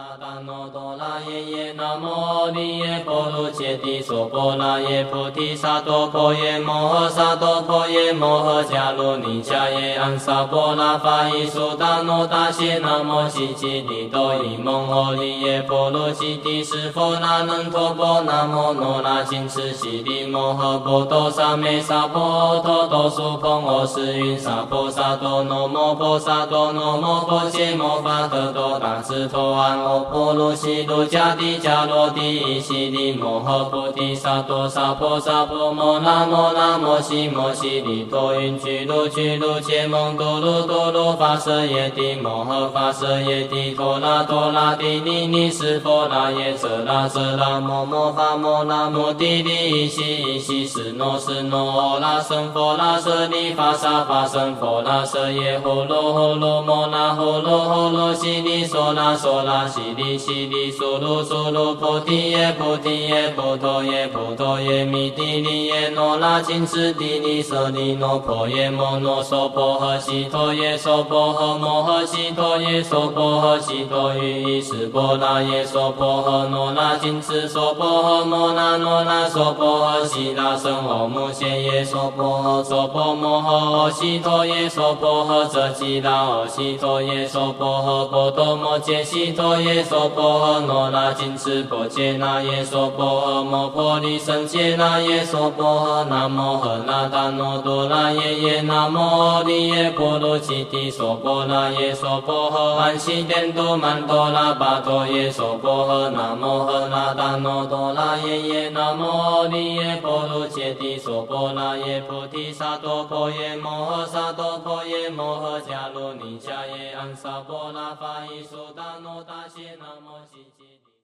那达那多拉耶耶那摩利耶波罗揭谛娑婆那耶菩提萨埵婆耶摩诃萨埵婆耶摩诃迦卢尼迦耶安萨婆那法伊苏达那达谢那摩悉吉利多伊蒙阿利耶波罗揭谛释佛那能陀婆那摩那那金持悉利摩诃波多萨美萨婆多多苏婆阿释云萨婆萨多那摩婆萨多那摩婆揭摩法特多达智陀安阿婆罗悉卢迦帝迦罗帝悉利摩诃菩提萨埵萨婆萨婆摩那摩那摩悉摩悉利多云居卢居卢揭蒙多卢多卢发舍耶帝摩诃发舍耶帝陀那陀那帝利尼释佛那耶舍那舍那摩摩发摩那摩帝利悉悉释那释那阿那僧佛那舍利发萨发僧佛那舍耶呼噜呼噜摩那呼噜呼噜悉利娑那娑那悉利悉利苏噜苏噜菩提耶菩提耶菩陀耶菩陀耶弥帝利耶那那金持帝利舍利那婆耶摩那娑婆诃悉陀耶娑婆诃摩诃悉陀耶娑婆诃悉陀于意识波那耶娑婆诃那那金持娑婆诃摩那那那娑婆诃悉那僧阿母谢耶娑婆诃娑婆摩诃阿悉陀耶娑婆诃遮吉那阿悉陀耶娑婆诃波多摩揭悉陀耶娑婆诃那那金持婆揭那耶娑婆诃摩婆利胜揭那耶娑婆诃南无诃那达那多那耶耶南无利耶波罗揭谛娑婆那耶娑婆诃安悉殿都曼多那巴多耶娑婆诃南无诃那达那多那耶耶南无利耶波罗揭谛娑婆那耶菩提萨埵婆耶摩诃萨埵婆耶摩诃迦卢尼迦耶安萨婆那法伊苏达那达谢那摩悉吉。